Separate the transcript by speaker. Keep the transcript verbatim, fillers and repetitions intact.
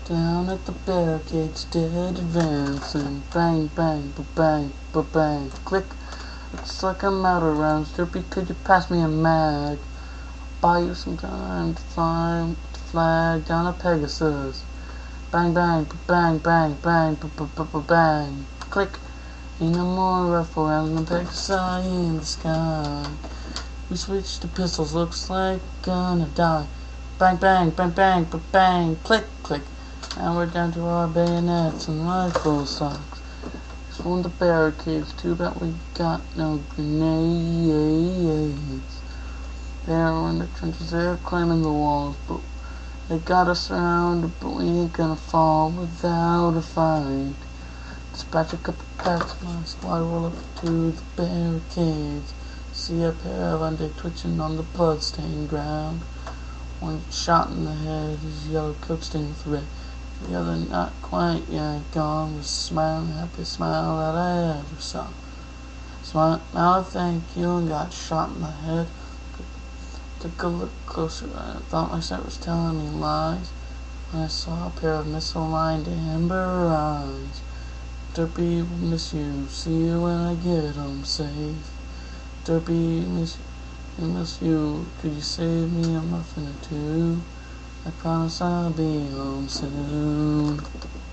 Speaker 1: Down at the barricades, dead advancing. Bang, bang, ba-bang, ba-bang, click. Looks like I'm out of rounds. Derpy, could you pass me a mag? Buy you some time to fly the flag down at Pegasus. Bang, bang, ba-bang, bang, bang, ba-ba-ba-bang, click. Ain't no more rifle rounds than Pegasus in the sky. We switched to pistols, looks like gonna die. Bang, bang, bang, bang, ba-bang, click, click. Now we're down to our bayonets and rifle stocks. From the barricades, too bad we got no grenades. There in the trenches, they're climbing the walls, but they got us surrounded, but we ain't gonna fall without a fight. Dispatch a couple packs, my squad roll up to the barricades. See a pair of undead twitching on the blood-stained ground. One shot in the head, his yellow coat stained with red. The other not quite yet gone, was smiling the happiest smile that I ever saw. Smile, now I thank you, and got shot in the head. Took a look closer, I thought my sight was telling me lies. When I saw a pair of missile-lined amber eyes. Derpy, will miss you, see you when I get home safe. Derpy, miss you, miss you, could you save me a muffin or two? I promise I'll be home soon.